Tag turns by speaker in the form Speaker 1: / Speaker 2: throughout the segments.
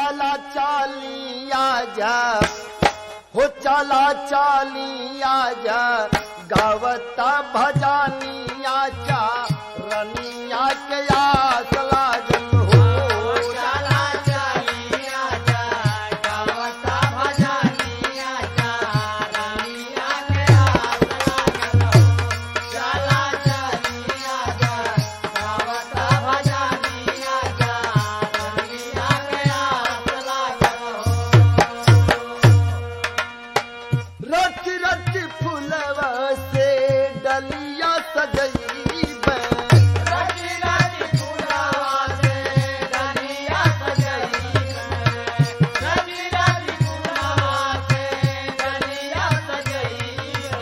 Speaker 1: चला चालिया जा हो चला चालिया जा गावता भजानिया जा रनिया के आस लागल हो
Speaker 2: चला चलिया जा गावता भजनिया जा रनिया के आस लागल हो चला चलिया जा गावता भजनिया जा रनिया के आस लागल हो
Speaker 1: रच रच फुलवा से डलिया सजई
Speaker 2: रची रची फुलवा से डलिया सजई रची रची फुलवा से डलिया सजई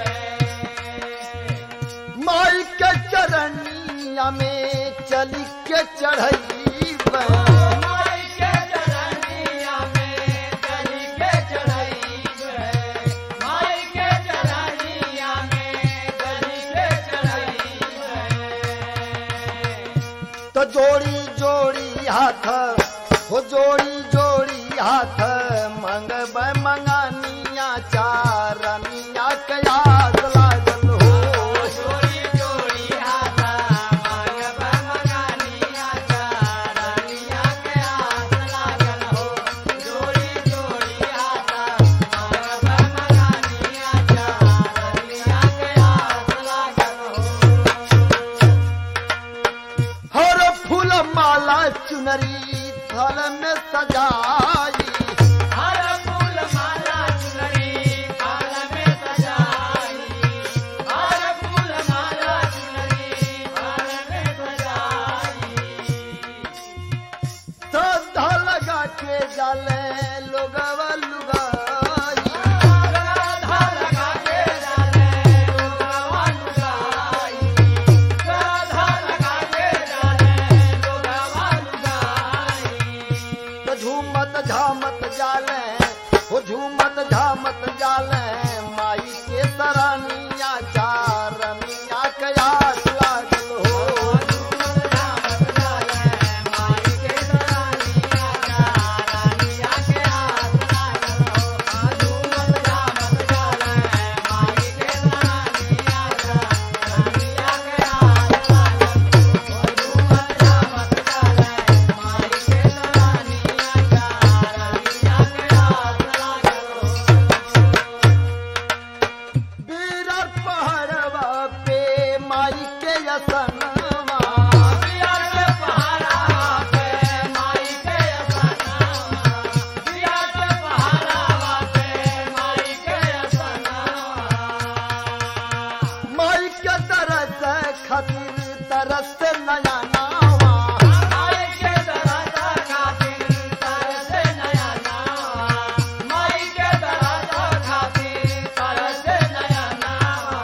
Speaker 1: माई के चरनिया में चली के चढ़ई
Speaker 2: माई के चरनिया में चली के चढ़ई माई के चरनिया में चली के चढ़ई
Speaker 1: तो जोड़ी जोड़ी हाथ हो जोड़ी जोड़ी हाथ मंगब मंगानिया चारनिया के आस लागल हो
Speaker 2: जोड़ी जोड़ी हाथ मांगब मंगानिया जा रनिया के आस लागल हो जोड़ी जोड़ी हाथ मांगब मंगानिया जा रनिया के आस लागल हो
Speaker 1: हर फूल माला चुनरी थल में सजाई
Speaker 2: हर फूल माला चुनरी थाल में सजाई हर फूल माला चुनरी थाल में सजाई
Speaker 1: श्रद्धा लगा के जाले लोगवा लुगाई
Speaker 2: राधा लगा के डाले लोगवा लुगाई राधा लगा के डाले लोगवा लुगाई
Speaker 1: तो झूमत झामत जाले हो झूमत झामत जाले माई के सरानिया चारनिया के आस लागल हो
Speaker 2: झूमत जाले माई के सरानिया जा रनिया के आस लागल हो झूमत जाले माई के सरानिया जा रनिया के आस लागल हो झूमत जाले माई के सरानिया जा रनिया के आस लागल हो
Speaker 1: बीरा पहाड़वा पे माई के असनवा
Speaker 2: पिया के पहाड़ा पे माई के असनवा पिया के पहाड़ा पे माई के असनवा
Speaker 1: माई के तरस खातिर तरस नया नावा
Speaker 2: माई के दरस खातिर तरस नया नावा माई के दरस खातिर तरस नया नावा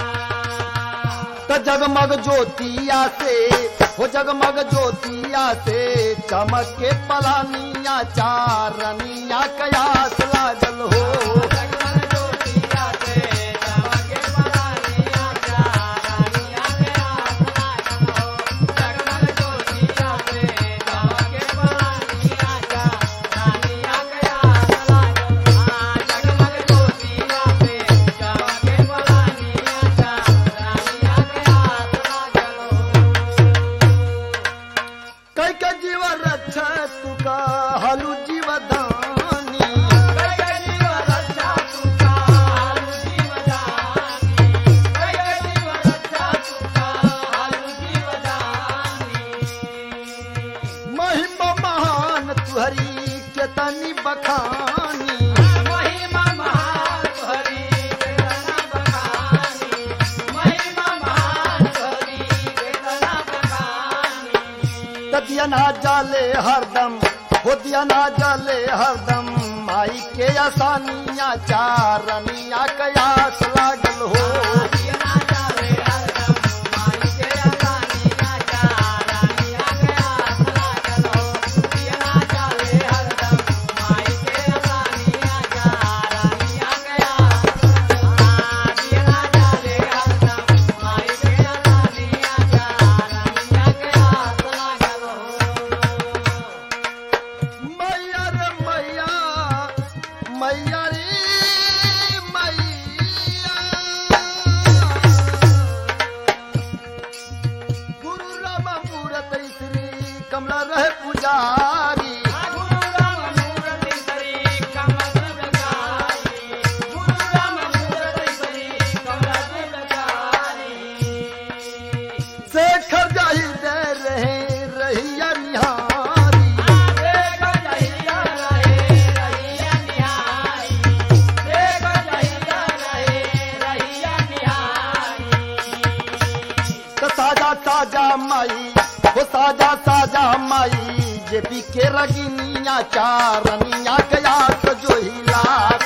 Speaker 1: तो जगमग ज्योतिया से हो जगमग ज्योतिया से चमक के पलानिया चारनिया के आस लागल हो
Speaker 2: जगमग ज्योतिया से चमके पलानिया जा रनिया के आस लागल हो जगमग ज्योतिया से चमके पलानिया जा रनिया के आस लागल हो जगमग ज्योतिया से चमके पलानिया जा रनिया के आस लागल हो
Speaker 1: कई के जीव रक्षा तुका हलू जीवदानी
Speaker 2: कई जीव रक्षा तुका हालू जीव जानी कई जीव रक्षा तुका हालू जीव जानी
Speaker 1: महिमा महान तुहरी केतनी बखानी
Speaker 2: महिमा महान हरि वेदना बखानी महिमा महान हरि वेदना बखानी
Speaker 1: तो दिया ना जाले हरदम हो दिया ना जाले हरदम माई के आसानिया चारनिया के आस लागल हो
Speaker 2: दिया जावे हरदम माई के आसानिया जा रनिया के आस लागल हो दिया जावे हरदम माई के आसानिया जा रनिया के आस दिया जावे हरदम माई के आसानिया जा रनिया के आस लागल हो
Speaker 1: मैया रे कमला रहे पुजारी
Speaker 2: गुरु राम मूर्ति सरी कमल प्रचारी गुरु राम मूर्ति सरी कमल प्रचारी
Speaker 1: शेखर जाहि दे रहे रहिया निहारी
Speaker 2: देख जहिया रहे रहिया निहारी देख जहिया रहे रहिया निहारी
Speaker 1: तो साजा साजा माई वो साजा साजा माई जे पी के रगिनिया चारनिया गया तो जो हिला